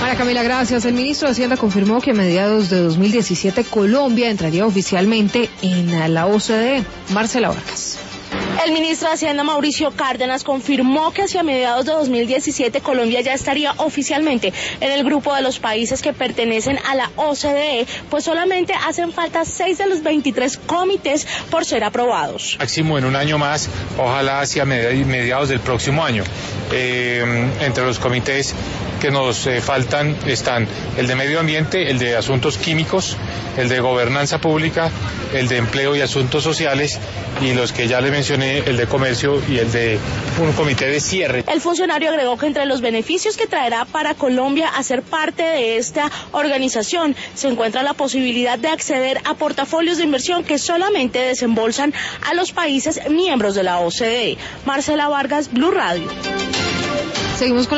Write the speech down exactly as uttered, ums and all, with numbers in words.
María Camila, gracias. El ministro de Hacienda confirmó que a mediados de dos mil diecisiete Colombia entraría oficialmente en la O C D E. Marcela Vargas. El ministro de Hacienda, Mauricio Cárdenas, confirmó que hacia mediados de dos mil diecisiete Colombia ya estaría oficialmente en el grupo de los países que pertenecen a la O C D E, pues solamente hacen falta seis de los veintitrés comités por ser aprobados. Máximo en un año más, ojalá hacia mediados del próximo año. Eh, entre los comités que nos eh, faltan están el de medio ambiente, el de asuntos químicos, el de gobernanza pública, el de empleo y asuntos sociales y los que ya le mencioné, el de comercio y el de un comité de cierre. El funcionario agregó que entre los beneficios que traerá para Colombia hacer parte de esta organización se encuentra la posibilidad de acceder a portafolios de inversión que solamente desembolsan a los países miembros de la O C D E. Marcela Vargas, Blue Radio. Seguimos con